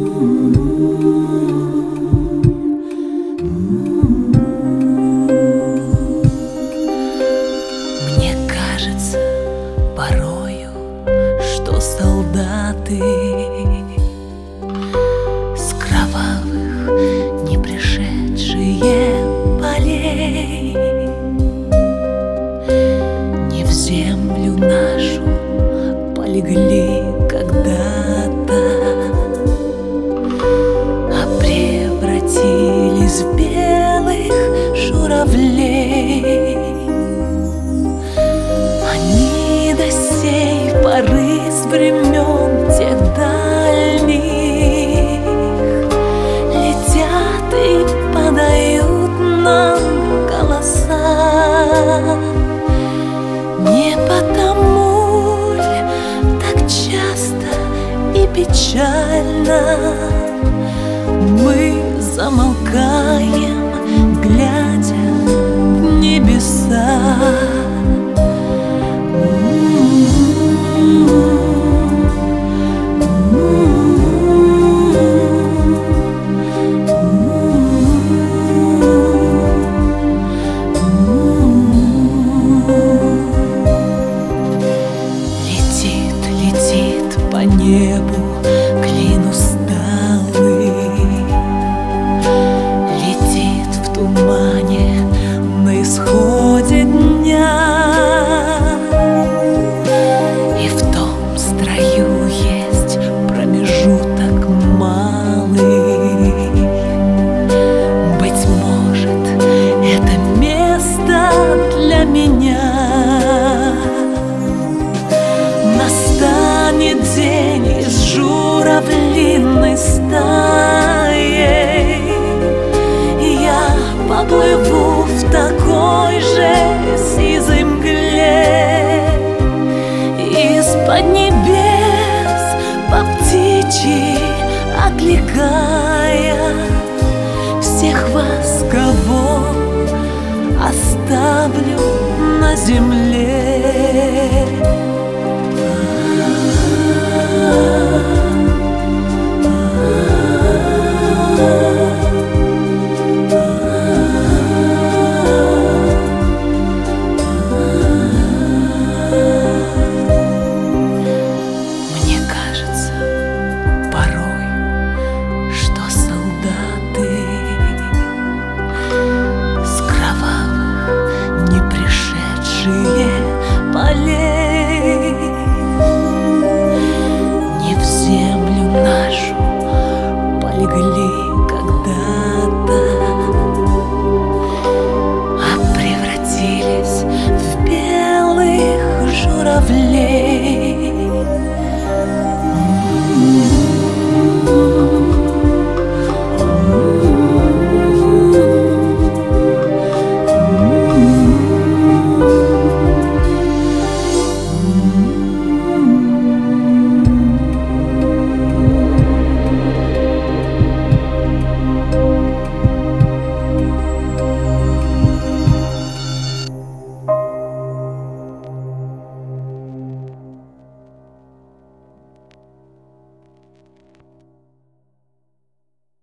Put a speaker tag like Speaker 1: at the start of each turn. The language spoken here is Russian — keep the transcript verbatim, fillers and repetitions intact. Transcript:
Speaker 1: Мне кажется порою, что солдаты с кровавых не пришедшие полей не в землю нашу полегли когда-то, а превратились в белых журавлей. Они до сей поры с времен тех дальних летят и подают нам голоса. Не потому ли так часто и печально мы замолкаем, глядя в небеса? По небу клин усталый, летит в тумане на исходе дня, и в том строю есть промежуток малый. Быть может, это место для меня. Настанет день и с журавлиной стаей я поплыву в такой же сизой мгле, из-под небес по птичьи окликая всех вас, кого оставлю на земле. Ah